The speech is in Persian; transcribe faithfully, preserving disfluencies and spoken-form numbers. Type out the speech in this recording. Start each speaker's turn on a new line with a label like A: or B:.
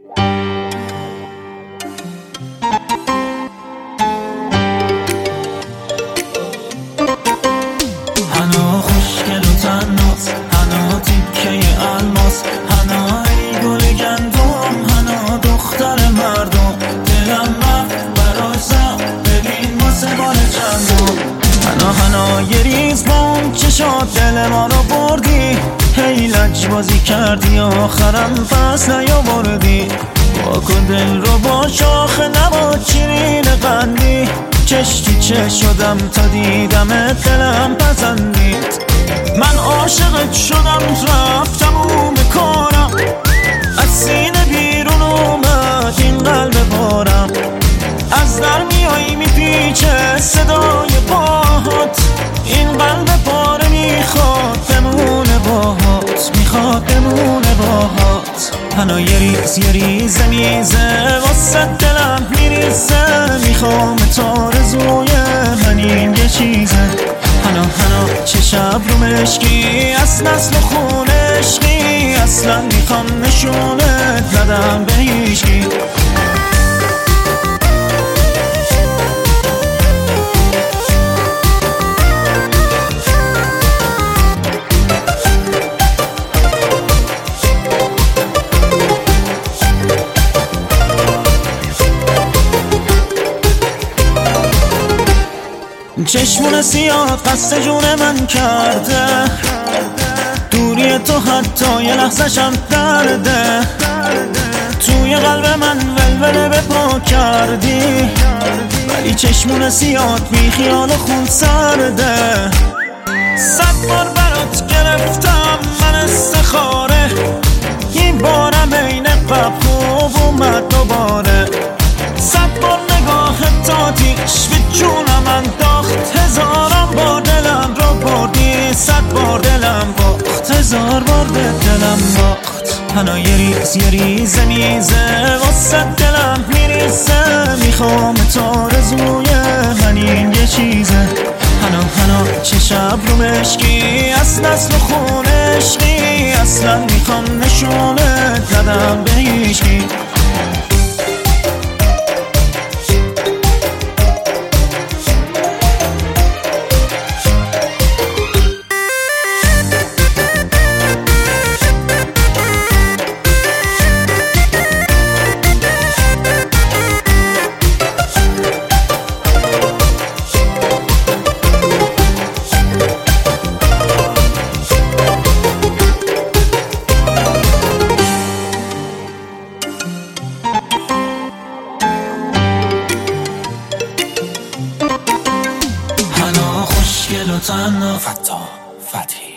A: هنا خوشگل و تناس، هنا تیکه الماس، هنا ای گل گندم، هنا دختر مردم. دلم رفت برای سر ببین واسه بار چندم. هنا هنا یه ریز بام چشات دل ما رو بردی، هی لج بازی کردی آخرم پس نیاوردی. واکن دل رو با شاخ نبات شیرین قندی، چش تو چش شدم تا دیدمت دلم پسندید. من عاشقت شدم رفتم اون به کارم، از سینه بیرون اومد این قلب بارم. از در میایی میپیچه صدای پاهات، این قلب پاره میخواد بمونه باهات، میخواد بمونه باهات. هنا یه ریز یه ریزه میزه واسه دلم میریزه، میخوام تارزوی همین یه چیزه. هنا هنا چه شب رو مشکی از نسل و خون عشقی، اصلا میخوام نشونت ندم به هیچکی. چشمون سیاد قصد جون من کرده، دوری تو حتی یه لحظه‌شم درده. توی قلب من ولوله به پا کردی، ولی چشمون سیاد بی خیال خون سرده. صد بار برات گرفتم من استخاره، این بارم این قبل خوب اومد دوباره. صد بار نگاه تاتیش به جونم انداخت، هزارم بار دلم رو بردی، صد بار دلم باخت، هزار بار به دلم باخت. هنا یه ریز یه ریزه میزه واسه دلم میریزه، میخوام تارزوی همین یه چیزه. هنا هنا چه شب رو مشکی از نسل و خون عشقی، اصلا میخوام نشونت ندم به هیچکی. هنا خوشگل و تنها فتا فتی